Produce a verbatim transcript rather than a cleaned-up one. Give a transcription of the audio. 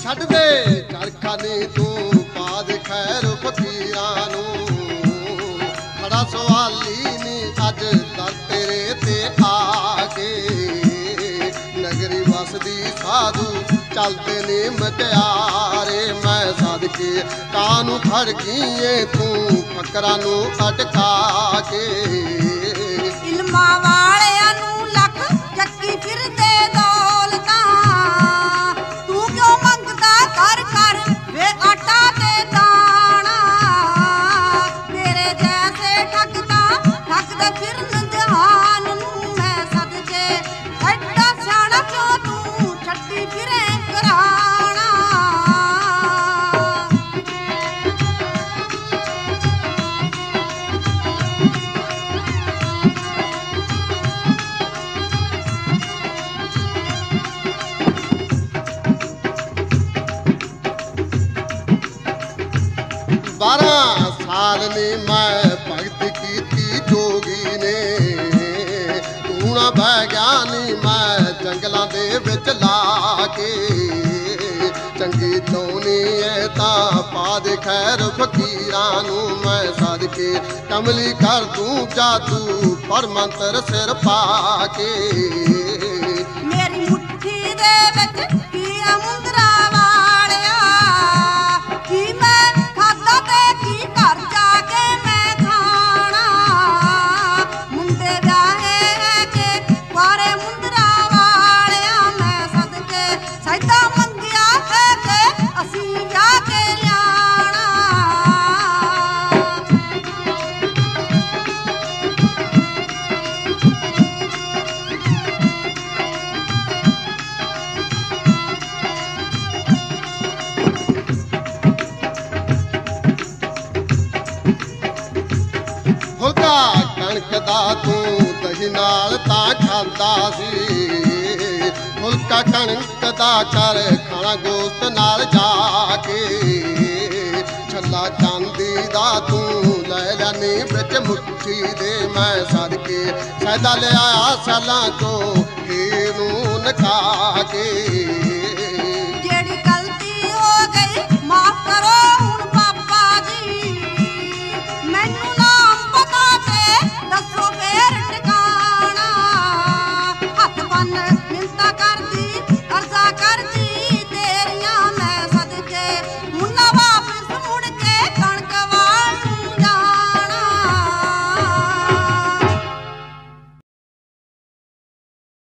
ਛੱਡ ਦੇ ਚਰਖਾ ਨੀ ਤੂੰ ਪਾ ਦੇ ਖੈਰ ਫਕੀਰਾਂ ਨੂੰ ਖੜਾ ਸਵਾਲੀ ਨੀ ਅੱਜ ਦਰ ਤੇਰੇ ਤੇ ਆ ਕੇ ਨਗਰੀ ਵਸਦੀ ਸਾਧੂ ਚੱਲਦੇ ਨੇ ਮਟਿਆਰੇ ਮੈਂ ਸਦਕੇ ਕਾਨੂੰ ਖੜ ਗਈਏ ਤੂੰ ਫਕਰਾਂ ਨੂੰ ਅਟਕਾ ਕੇ ਇਲਮਾਂ ਵਾਲਿਆਂ ਨੂੰ ਲੱਖ ਚੱਕੀ ਫਿਰਦੇ ਦੌਲਤਾਂ ਤੂੰ ਕਿਉਂ ਮੰਗਦਾ ਕਰ ਕਰ ਵੇ ਆਟਾ ਤੇ ਦਾਣਾ ਤੇਰੇ ਜੈਸੇ ਠੱਗਦਾ ਠੱਗਦੇ ਫਿਰਨ ਜਹਾਨ ਨੂੰ ਮੈਂ ਸਦਕੇ ਐਡਾ ਸਿਆਣਾ ਕਿਉਂ ਤੂੰ ਛੱਡੀ ਫਿਰੇ ਘਰਾਣਾ बारह साल ने मैं भगत की जोगी ने तू ना बह गया नी मैं जंगलों दे विच ला के चंगी चौनी है तां पा दे खैर फकीरां नू मैं सदके कमली कर दूं जादू पर मंत्र सिर पा के मेरी मुट्ठी दे विच कीड़ा मुंदरा वालिया की मैं खादा ते की घर जाके मैं खाना मुंडे व्याहे है के कुआरे मुंदरा वालिया मैं सदके सैदा मंगिया है के असी जाके लियाना फुलका कणक दा तू दही नाल तां खांदा सी फुलका कणक दा कर खाना गोश्त नाल जाके छल्ला चांदी दा तू लै लैनी विच मुट्ठी दे मैं सदके सैदा लिया सालां चों हीर नूं नका के